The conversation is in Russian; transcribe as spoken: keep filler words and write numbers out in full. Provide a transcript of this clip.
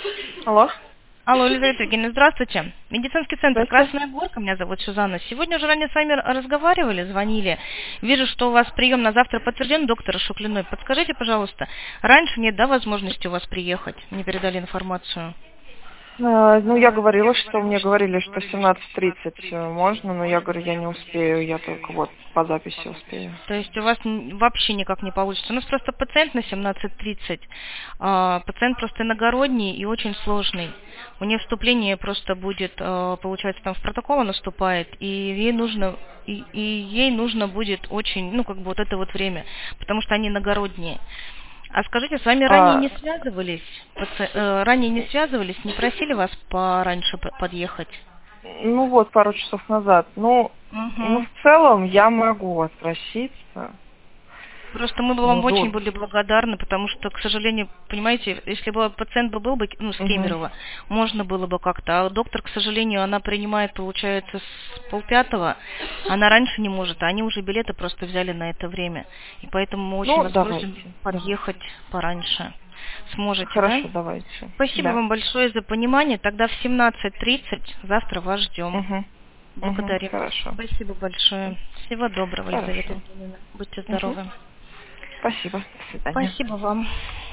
Алло. Алло, Елизавета Евгеньевна, здравствуйте. Медицинский центр Здравствуйте. «Красная горка», меня зовут Сюзанна. Сегодня уже ранее с вами разговаривали, звонили. Вижу, что у вас прием на завтра подтвержден, доктора Шуклиной. Подскажите, пожалуйста, раньше нет, да, возможности у вас приехать? Мне передали информацию. А, ну, я говорила, что мне говорили, что семнадцать тридцать можно, но я говорю, я не успею, я только вот по записи успею. То есть у вас н- вообще никак не получится. У нас просто пациент на семнадцать тридцать. А, пациент просто иногородний и очень сложный. У нее вступление просто будет, а, получается, там в протокол она вступает, и ей нужно, и, и ей нужно будет очень, ну, как бы вот это вот время, потому что они иногородние. А скажите, с вами ранее А, не связывались? Паци- э, ранее не связывались, не просили вас пораньше п- подъехать? ну вот, пару часов назад. Ну, ну, Угу. в целом я могу отпроситься. Просто мы бы Ну, вам очень до... были благодарны, потому что, к сожалению, понимаете, если бы пациент бы был бы, ну, с Угу. Кемерово, можно было бы как-то. А доктор, к сожалению, она принимает, получается, с полпятого, она раньше не может, а они уже билеты просто взяли на это время. И поэтому мы очень Ну, вас просим давайте, давайте. подъехать пораньше. Сможете, да? Хорошо, давайте. Спасибо Да. вам большое за понимание. Тогда в семнадцать тридцать завтра вас ждем. Угу. Угу. Благодарим вас. Хорошо. Спасибо большое. Всего доброго, Елизавета Хорошо. Евгеньевна. Будьте Угу. здоровы. Спасибо. До свидания. Спасибо вам.